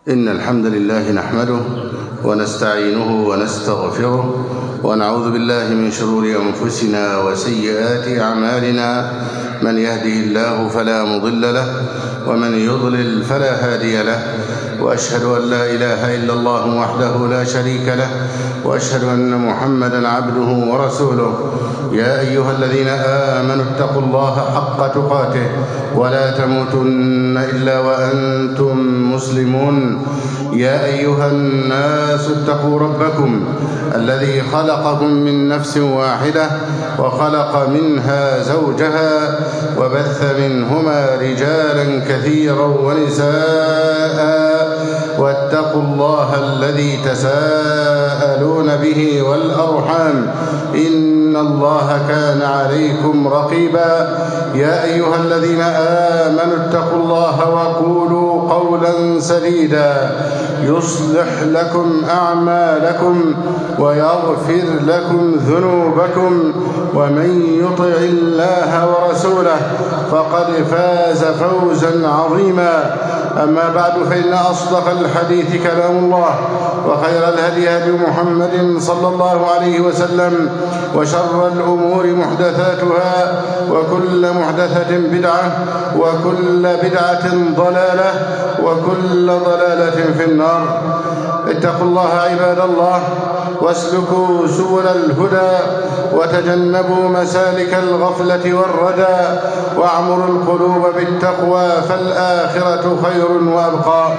إن الحمد لله نحمده ونستعينه ونستغفره ونعوذ بالله من شرور أنفسنا وسيئات أعمالنا. من يهده الله فلا مضل له ومن يضلل فلا هادي له، وأشهد أن لا إله إلا الله وحده لا شريك له، وأشهد أن محمدا عبده ورسوله. يا أيها الذين آمنوا اتقوا الله حق تقاته ولا تموتن إلا وأنتم مسلمون. يا أيها الناس اتقوا ربكم الذي خلقكم من نفس واحدة وخلق منها زوجها وبث منهما رجالا كثيرا ونساء، واتقوا الله الذي تساءلون به والأرحام إن الله كان عليكم رقيبا. يا أيها الذين آمنوا اتقوا الله وقولوا قولا سديدا يصلح لكم أعمالكم ويغفر لكم ذنوبكم، ومن يطع الله ورسوله فقد فاز فوزا عظيما. أما بعد، فإن أصدق الحديث كلام الله، وخير الهدي هدي محمد صلى الله عليه وسلم، وشر الأمور محدثاتها، وكل محدثة بدعة، وكل بدعة ضلالة، وكل ضلالة في النار. اتقوا الله عباد الله، واسلكوا سبل الهدى، وتجنبوا مسالك الغفلة والردى، واعمروا القلوب بالتقوى فالآخرة خير وأبقى.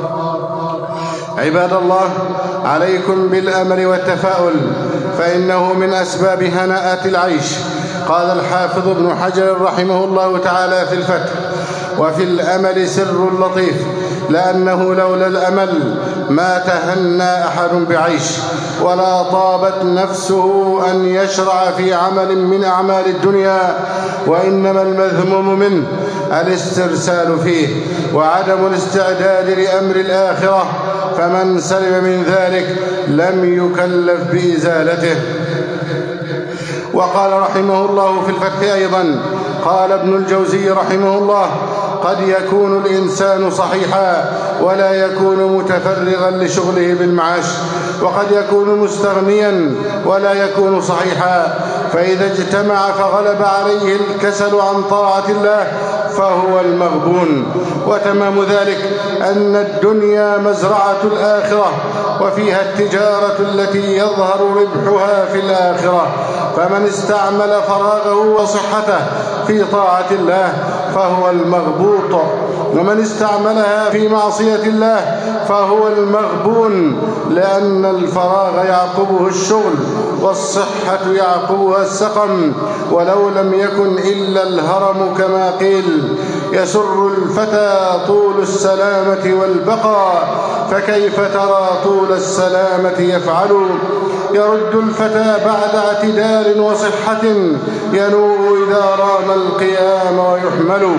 عباد الله، عليكم بالأمل والتفاؤل، فإنه من أسباب هناءة العيش. قال الحافظ ابن حجر رحمه الله تعالى في الفتح: وفي الأمل سر لطيف، لأنه لولا الأمل ما تهنى أحد بعيش، ولا طابت نفسه أن يشرع في عمل من أعمال الدنيا، وإنما المذموم منه الاسترسال فيه وعدم الاستعداد لأمر الآخرة، فمن سلم من ذلك لم يكلف بإزالته. وقال رحمه الله في الفتح أيضا: قال ابن الجوزي رحمه الله: قد يكون الإنسان صحيحا ولا يكون متفرغا لشغله بالمعاش، وقد يكون مستغنيا ولا يكون صحيحا، فإذا اجتمع فغلب عليه الكسل عن طاعة الله فهو المغبون. وتمام ذلك أن الدنيا مزرعة الآخرة، وفيها التجارة التي يظهر ربحها في الآخرة، فمن استعمل فراغه وصحته في طاعة الله فهو المغبوط، ومن استعملها في معصية الله فهو المغبون، لأن الفراغ يعقبه الشغل، والصحة يعقبها السقم، ولو لم يكن إلا الهرم كما قيل. يسر الفتى طول السلامة والبقاء، فكيف ترى طول السلامة يفعل؟ يرد الفتى بعد اعتدال وصحة، ينوء إذا رام القيام ويحمل.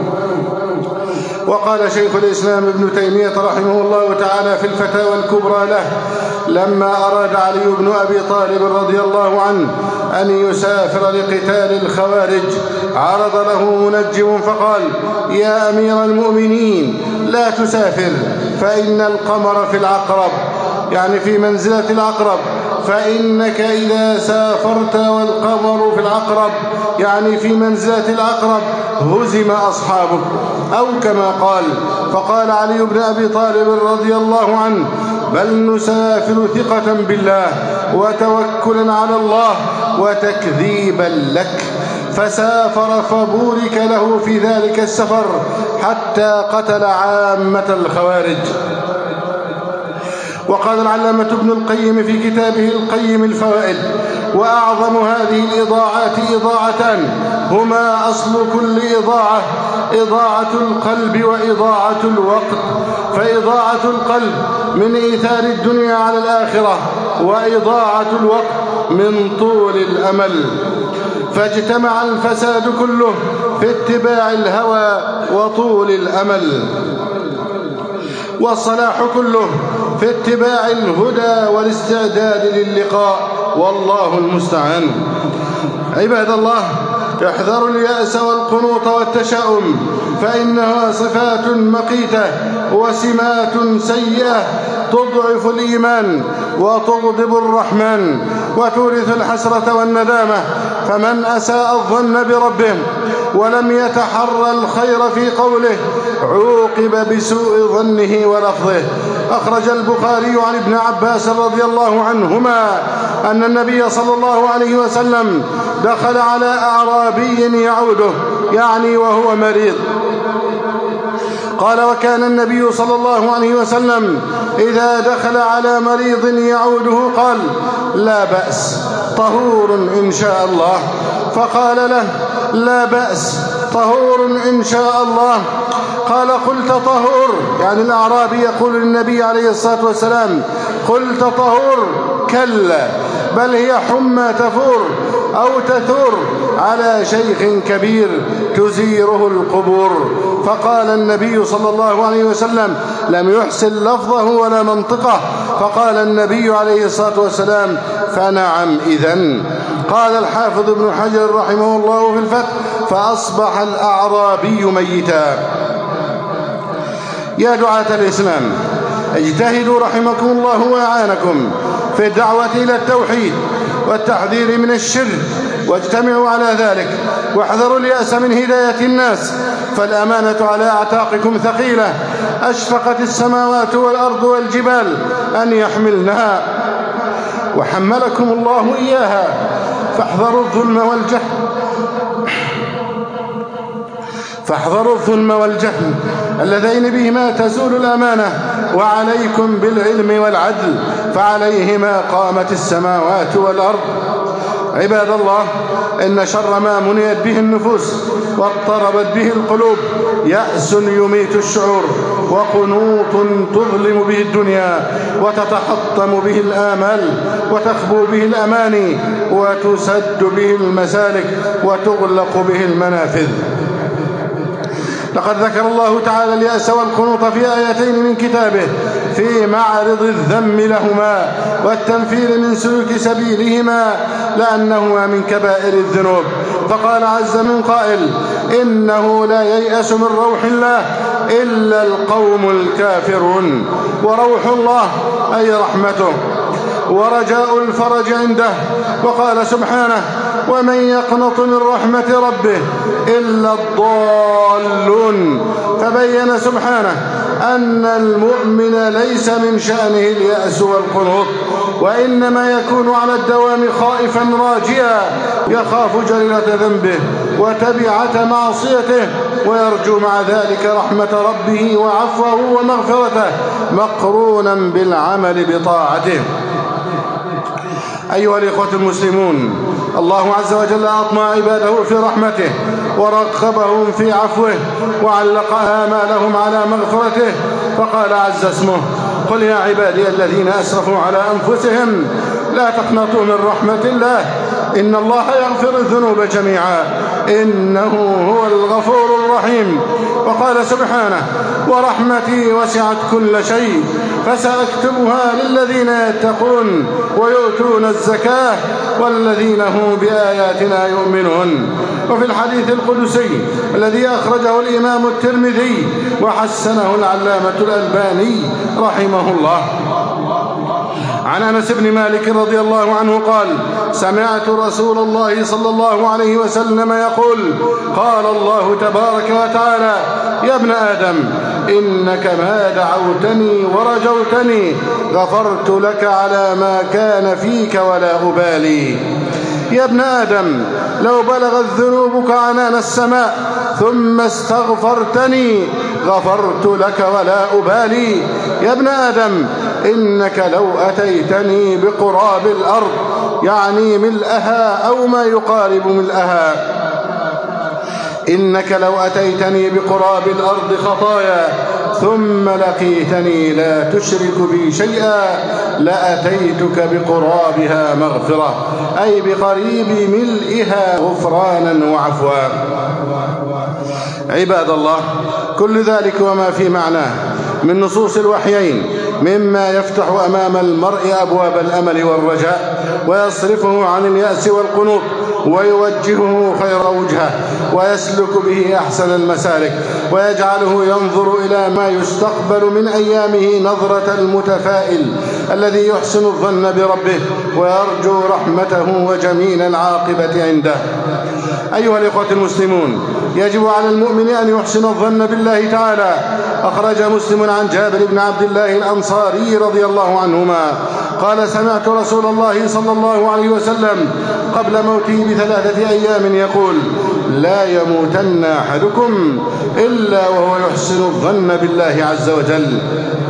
وقال شيخ الإسلام ابن تيمية رحمه الله تعالى في الفتاوى الكبرى له: لما أراد علي بن أبي طالب رضي الله عنه أن يسافر لقتال الخوارج، عرض له منجم فقال: يا أمير المؤمنين، لا تسافر، فإن القمر في العقرب، يعني في منزلة العقرب، فإنك إذا سافرت والقمر في العقرب، يعني في منزلة العقرب، هزم أصحابك، أو كما قال. فقال علي بن أبي طالب رضي الله عنه: بل نسافر ثقة بالله وتوكلا على الله وتكذيبا لك. فسافر فبورك له في ذلك السفر حتى قتل عامة الخوارج. وقال العلامة ابن القيم في كتابه القيم الفوائد: وأعظم هذه الإضاعات إضاعتان، هما أصل كل إضاعة: إضاعة القلب وإضاعة الوقت. فإضاعة القلب من إيثار الدنيا على الآخرة، وإضاعة الوقت من طول الأمل. فاجتمع الفساد كله في اتباع الهوى وطول الأمل، والصلاح كله في اتباع الهدى والاستعداد للقاء، والله المستعان. عباد الله، احذروا اليأس والقنوط والتشاؤم، فإنها صفات مقيتة وسمات سيئة تضعف الإيمان وتغضب الرحمن وتورث الحسرة والندامة. فمن أساء الظن بربه ولم يتحرى الخير في قوله عوقب بسوء ظنه ولفظه. أخرج البخاري عن ابن عباس رضي الله عنهما أن النبي صلى الله عليه وسلم دخل على أعرابي يعوده، يعني وهو مريض. قال: وكان النبي صلى الله عليه وسلم إذا دخل على مريض يعوده قال: لا بأس، طهور إن شاء الله. فقال له: لا بأس، طهور إن شاء الله. قال: قلت طهور، يعني الأعرابي يقول للنبي عليه الصلاة والسلام: قلت طهور؟ كلا، بل هي حمى تفور أو تثور على شيخ كبير تزيره القبور. فقال النبي صلى الله عليه وسلم، لم يحسن لفظه ولا منطقه، فقال النبي عليه الصلاة والسلام: فنعم إذن. قال الحافظ ابن حجر رحمه الله في الفتح: فأصبح الأعرابي ميتا. يا دعاة الإسلام، اجتهدوا رحمكم الله وأعانكم في الدعوة إلى التوحيد والتحذير من الشرك، واجتمعوا على ذلك، واحذروا اليأس من هداية الناس، فالأمانة على أعتاقكم ثقيلة، أشفقت السماوات والأرض والجبال أن يحملنها، وحملكم الله إياها، فاحذروا الظلم والجهل اللذين بهما تزول الأمانة، وعليكم بالعلم والعدل، فعليهما قامت السماوات والأرض. عباد الله، إن شر ما منيت به النفوس واضطربت به القلوب يأس يميت الشعور، وقنوط تظلم به الدنيا، وتتحطم به الآمال، وتخبو به الأماني، وتسد به المسالك، وتغلق به المنافذ. لقد ذكر الله تعالى اليأس والقنوط في آيتين من كتابه في معرض الذم لهما والتنفير من سلوك سبيلهما، لأنهما من كبائر الذنوب. فقال عز من قائل: إنه لا ييأس من روح الله إلا القوم الكافرون. وروح الله أي رحمته، ورجاء الفرج عنده. وقال سبحانه: ومن يقنط من رحمة ربه إلا الضالون. فبين سبحانه أن المؤمن ليس من شأنه اليأس والقنوط، وإنما يكون على الدوام خائفا راجيا، يخاف جليلة ذنبه وتبعة معصيته، ويرجو مع ذلك رحمة ربه وعفوه ومغفرته، مقرونا بالعمل بطاعته. أيها الإخوة المسلمون، الله عز وجل أطمع عباده في رحمته ورغبهم في عفوه، وعلق آمالهم على مغفرته، فقال عز اسمه: قل يا عبادي الذين أسرفوا على أنفسهم لا تقنطوا من رحمة الله إن الله يغفر الذنوب جميعا إنه هو الغفور الرحيم. وقال سبحانه: ورحمتي وسعت كل شيء فسأكتبها للذين يتقون ويؤتون الزكاة والذين هم بآياتنا يؤمنون. وفي الحديث القدسي الذي أخرجه الإمام الترمذي وحسنه العلامة الألباني رحمه الله عن أنس بن مالك رضي الله عنه قال: سمعت رسول الله صلى الله عليه وسلم يقول: قال الله تبارك وتعالى: يا ابن آدم إنك ما دعوتني ورجوتني غفرت لك على ما كان فيك ولا أبالي. يا ابن آدم لو بلغت ذنوبك عنان السماء ثم استغفرتني غفرت لك ولا أبالي. يا ابن آدم إنك لو أتيتني بقراب الأرض، يعني ملأها أو ما يقارب ملأها، إنك لو أتيتني بقراب الأرض خطايا ثم لقيتني لا تشرك بي شيئا لأتيتك بقرابها مغفرة، أي بقريب ملئها غفرانا وعفوا. عباد الله، كل ذلك وما في معناه من نصوص الوحيين مما يفتح أمام المرء أبواب الأمل والرجاء، ويصرفه عن اليأس والقنوط، ويوجهه خير وجهه، ويسلك به أحسن المسالك. ويجعله ينظر إلى ما يستقبل من أيامه نظرة المتفائل الذي يحسن الظن بربه ويرجو رحمته وجميل العاقبة عنده. أيها الإخوة المسلمون، يجب على المؤمن أن يحسن الظن بالله تعالى. أخرج مسلم عن جابر بن عبد الله الأنصاري رضي الله عنهما قال: سمعت رسول الله صلى الله عليه وسلم قبل موته ب3 أيام يقول: لا يموتن أحدكم إلا وهو يحسن الظن بالله عز وجل.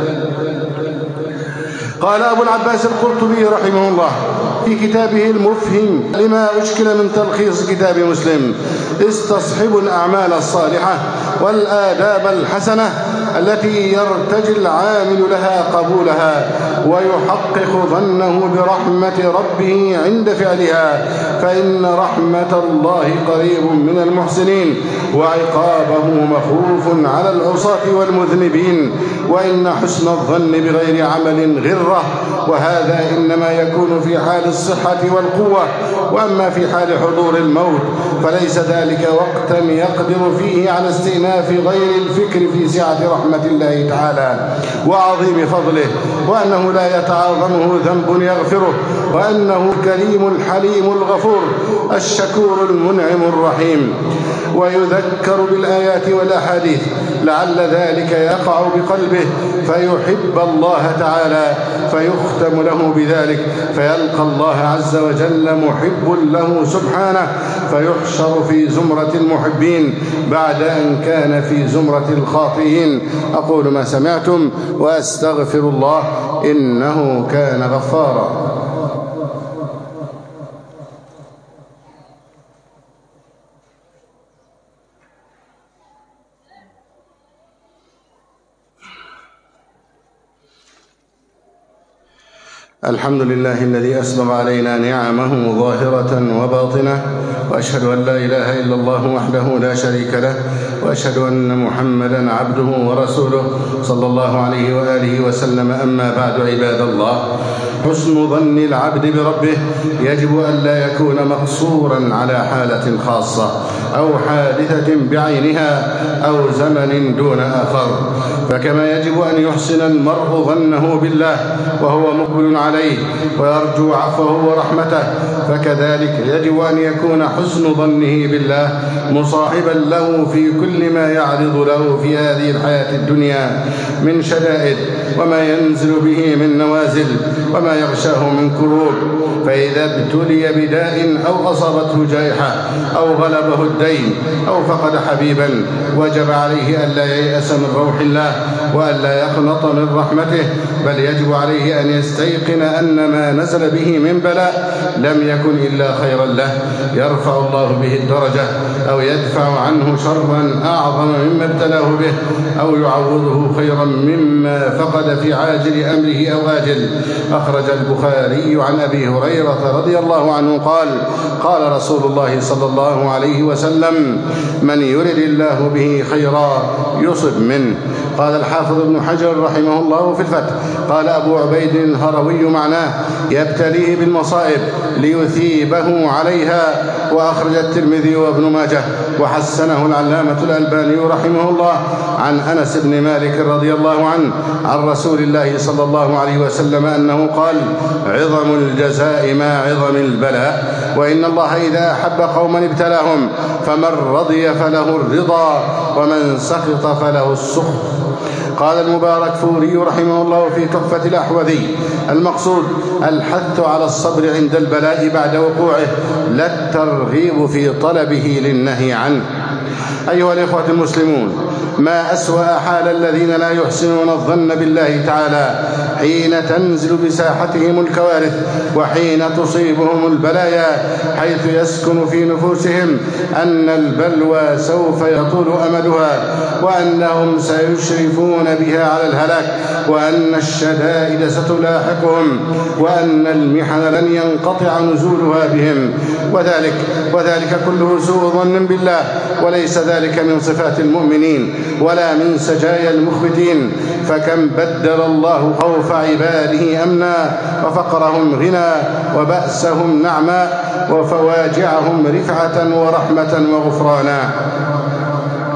قال أبو العباس القرطبي رحمه الله في كتابه المفهم لما أشكل من تلخيص كتاب مسلم: استصحبوا الأعمال الصالحة والآداب الحسنة التي يرتجي العامل لها قبولها ويحقق ظنه برحمة ربه عند فعلها، فإن رحمة الله قريب من المحسنين وعقابه مخوف على العصاة والمذنبين، وإن حسن الظن بغير عمل غرة، وهذا إنما يكون في حال الصحة والقوة، وأما في حال حضور الموت فليس ذلك وقتا يقدر فيه على استئناف غير الفكر في سعة رحمة الله تعالى وعظيم فضله، وأنه لا يتعاظمه ذنب يغفره، وأنه الكريم الحليم الغفور الشكور المنعم الرحيم. ويذكر بالآيات والأحاديث لعل ذلك يقع بقلبه فيحب الله تعالى فيختم له بذلك، فيلقى الله عز وجل محب له سبحانه، فيحشر في زمرة المحبين بعد أن كان في زمرة الخاطئين. أقول ما سمعتم وأستغفر الله إنه كان غفارا. الحمد لله الذي أسبغ علينا نعمه ظاهرة وباطنة، وأشهد أن لا إله إلا الله وحده لا شريك له، وأشهد أن محمدا عبده ورسوله صلى الله عليه وآله وسلم. أما بعد، عباد الله، حسن ظن العبد بربه يجب أن لا يكون مقصورا على حالة خاصة أو حادثة بعينها أو زمن دون آخر، فكما يجب أن يحسن المرء ظنه بالله وهو مقبل عليه ويرجو عفوه ورحمته، فكذلك يجب أن يكون حسن ظنه بالله مصاحبا له في كل ما يعرض له في هذه الحياة الدنيا من شدائد، وما ينزل به من نوازل، وما يغشاه من كروب. فإذا ابتلي بداء أو أصابته جائحة أو غلبه الدين أو فقد حبيبا، وجب عليه ألا ييأس من روح الله وألا يقنط من رحمته، بل يجب عليه أن يستيقن أن ما نزل به من بلاء لم يكن إلا خيرا له، يرفع الله به الدرجة أو يدفع عنه شرا أعظم مما ابتلاه به، أو يعوضه خيرا مما فقد في عاجل أمره أو آجل. أخرج البخاري عن أبي هريرة رضي الله عنه قال: قال رسول الله صلى الله عليه وسلم: من يرد الله به خيرا يصب منه. قال الحافظ ابن حجر رحمه الله في الفتح: قال أبو عبيد الهروي معناه يبتليه بالمصائب ليثيبه عليها. وأخرج الترمذي وابن ماجه وحسنه العلامة الألباني رحمه الله عن أنس بن مالك رضي الله عنه عن رسول الله صلى الله عليه وسلم أنه قال: عظم الجزاء مع عظم البلاء، وإن الله إذا أحب قوما ابتلاهم، فمن رضي فله الرضا ومن سخط فله السخط. قال المبارك فوري رحمه الله في تحفة الأحوذي: المقصود الحث على الصبر عند البلاء بعد وقوعه، لا الترغيب في طلبه للنهي عنه. أيها الإخوة المسلمون، ما أسوأ حال الذين لا يحسنون الظن بالله تعالى حين تنزل بساحتهم الكوارث وحين تصيبهم البلايا، حيث يسكن في نفوسهم أن البلوى سوف يطول أمدها، وأنهم سيشرفون بها على الهلاك، وأن الشدائد ستلاحقهم، وأن المحن لن ينقطع نزولها بهم، وذلك كله سوء ظن بالله، وليس ذلك من صفات المؤمنين ولا من سجايا المخبتين. فكم بدل الله خوف عباده أمنا، وفقرهم غنى، وبأسهم نعما، وفواجعهم رفعة ورحمة وغفرانا.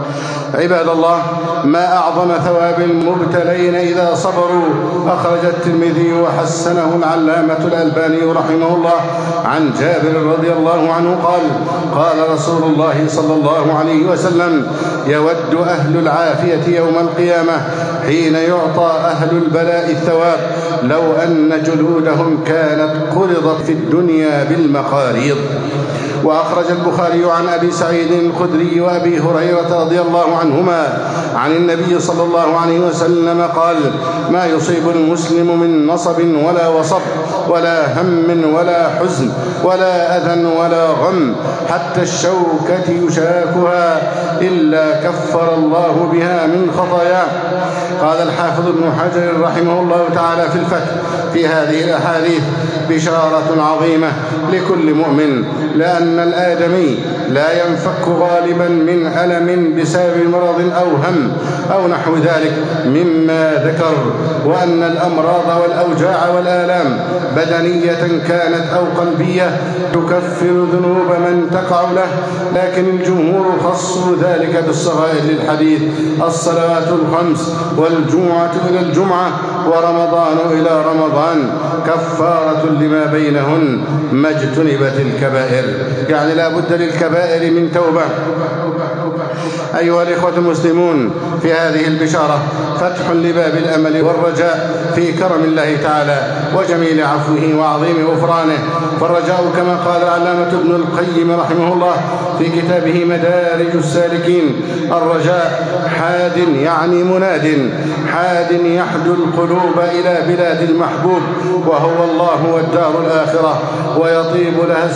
عباد الله، ما أعظم ثواب المبتلين إذا صبروا. أخرج الترمذي وحسنه العلامة الألباني رحمه الله عن جابر رضي الله عنه قال: قال رسول الله صلى الله عليه وسلم: يود أهل العافية يوم القيامة حين يعطى أهل البلاء الثواب لو أن جلودهم كانت قرضت في الدنيا بالمقاريض. وأخرج البخاري عن أبي سعيد الخدري وأبي هريرة رضي الله عنهما عن النبي صلى الله عليه وسلم قال: ما يصيب المسلم من نصب ولا وصب ولا هم ولا حزن ولا أذى ولا غم حتى الشوكة يشاكها إلا كفر الله بها من خطاياه. قال الحافظ ابن حجر رحمه الله تعالى في الفتح: في هذه الأحاديث بشارة عظيمة لكل مؤمن، لأن الآدمي لا ينفك غالبا من ألم بسبب مرض أو هم أو نحو ذلك مما ذكر، وأن الأمراض والأوجاع والآلام بدنية كانت أو قلبية تكفر ذنوب من تقع له، لكن الجمهور خصوا ذلك بالصغائر للحديث: الصلوات الخمس والجمعة إلى الجمعة ورمضان إلى رمضان كفارة لما بينهن ما اجتنبت الكبائر. يعني لا بد للكبائر من توبة. أيها الإخوة المسلمون، في هذه البشارة فتح لباب الأمل والرجاء في كرم الله تعالى وجميل عفوه وعظيم غفرانه. فالرجاء كما قال العلامة ابن القيم رحمه الله في كتابه مدارج السالكين: الرجاء حاد، يعني مناد، حاد يحدو القلوب إلى بلاد المحبوب وهو الله والدار الآخرة، ويطيب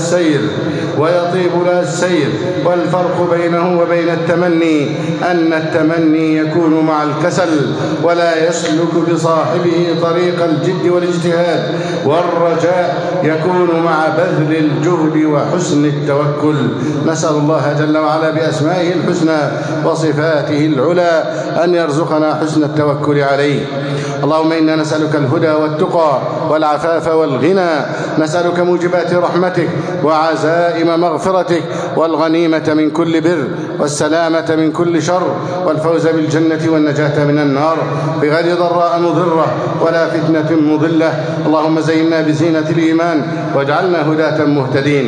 لها السير. والفرق بينه وبين التمني أن التمني يكون مع الكسل ولا يسلك بصاحبه طريق الجد والاجتهاد، والرجاء يكون مع بذل الجهد وحسن التوكل. نسأل الله جل وعلا بأسمائه الحسنى وصفاته العلى أن يرزقنا حسن التوكل عليه. اللهم إنا نسألك الهدى والتقى والعفاف والغنى، نسألك موجبات رحمتك وعزائم مغفرتك والغنيمة من كل بر والسلامة من كل شر والفوز بالجنة والنجاة من النار بغير ضراء مضرة ولا فتنة مضلة. اللهم زينا بزينة الإيمان واجعلنا هداة مهتدين.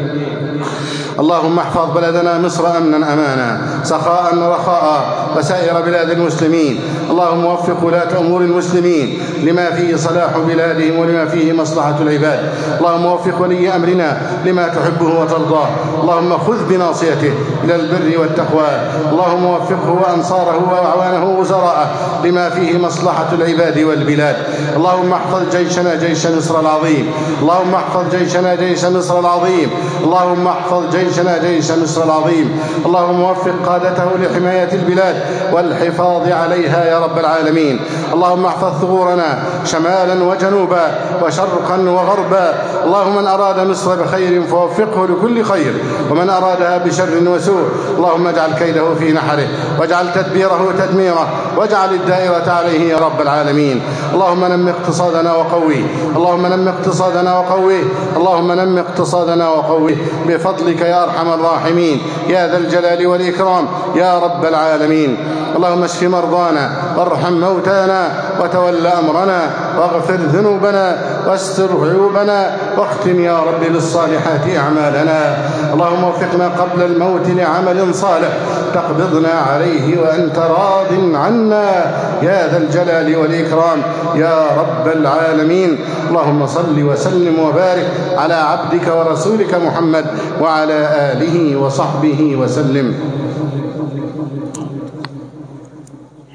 اللهم احفظ بلدنا مصر أمنا أمانا، سخاء رخاء، وسائر بلاد المسلمين. اللهم وفق ولاة أمور المسلمين لما فيه صلاح بلادهم ولما فيه مصلحة العباد. اللهم وفق ولي أمرنا لما تحبه وترضاه. اللهم خذ بناصيته إلى البر والتقوى. اللهم وفقه وأنصاره وأعوانه ووزراءه لما فيه مصلحة العباد والبلاد. اللهم احفظ جيشنا جيش مصر العظيم. اللهم احفظ جيشنا جيش مصر العظيم. اللهم احفظ جيشنا جيش مصر العظيم. اللهم وفق قادته لحماية البلاد والحفاظ عليها يا رب العالمين. اللهم احفظ ثغورنا شمالا وجنوبا وشرقا وغربا. اللهم من أراد مصر بخير فوفقه لكل خير، ومن أرادها بشر وسوء اللهم اجعل كيده في نحره واجعل تدبيره تدميره واجعل الدائرة عليه يا رب العالمين. اللهم نم اقتصادنا وقويه، اللهم نم اقتصادنا وقويه، اللهم نم اقتصادنا وقويه بفضلك يا أرحم الراحمين يا ذا الجلال والإكرام يا رب العالمين. اللهم اشف مرضانا وارحم موتانا وتول أمرنا واغفر ذنوبنا واستر عيوبنا واختم يا رب بالصالحات أعمالنا. اللهم وفقنا قبل الموت لعمل صالح تقبضنا عليه وأنت راض عنا يا ذا الجلال والإكرام يا رب العالمين. اللهم صل وسلم وبارك على عبدك ورسولك محمد وعلى آله وصحبه وسلم.